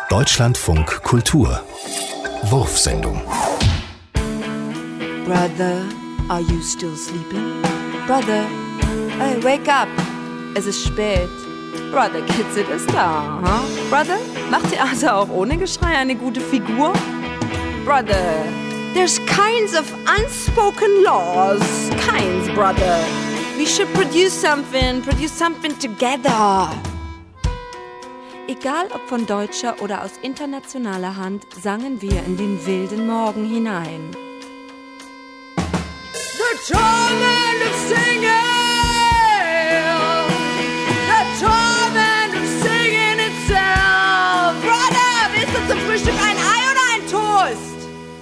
Deutschlandfunk Kultur Wurfsendung. Brother, are you still sleeping? Brother, hey, wake up. Es ist spät. Brother, kitzelt ist da, huh? Brother, macht Theater auch ohne Geschrei eine gute Figur? Brother, there's kinds of unspoken laws. Kinds, brother. We should produce something together. Egal ob von deutscher oder aus internationaler Hand, sangen wir in den wilden Morgen hinein. The torment of singing, the torment of singing itself. Brother, willst du zum Frühstück ein Ei oder ein Toast?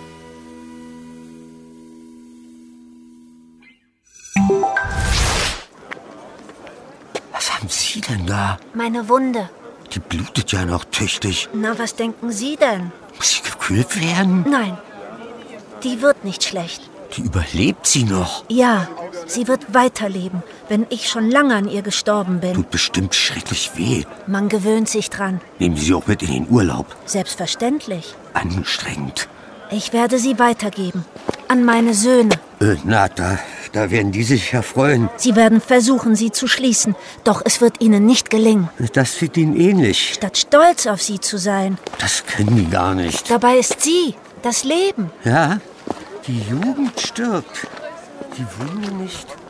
Was haben Sie denn da? Meine Wunde. Die blutet ja noch tüchtig. Na, was denken Sie denn? Muss sie gekühlt werden? Nein, die wird nicht schlecht. Die überlebt sie noch. Ja, sie wird weiterleben, wenn ich schon lange an ihr gestorben bin. Tut bestimmt schrecklich weh. Man gewöhnt sich dran. Nehmen Sie sie auch mit in den Urlaub. Selbstverständlich. Anstrengend. Ich werde sie weitergeben. An meine Söhne. Na, da werden die sich ja freuen. Sie werden versuchen, sie zu schließen. Doch es wird ihnen nicht gelingen. Das wird ihnen ähnlich. Statt stolz auf sie zu sein. Das können die gar nicht. Dabei ist sie, das Leben. Ja, die Jugend stirbt. Die Wunde nicht.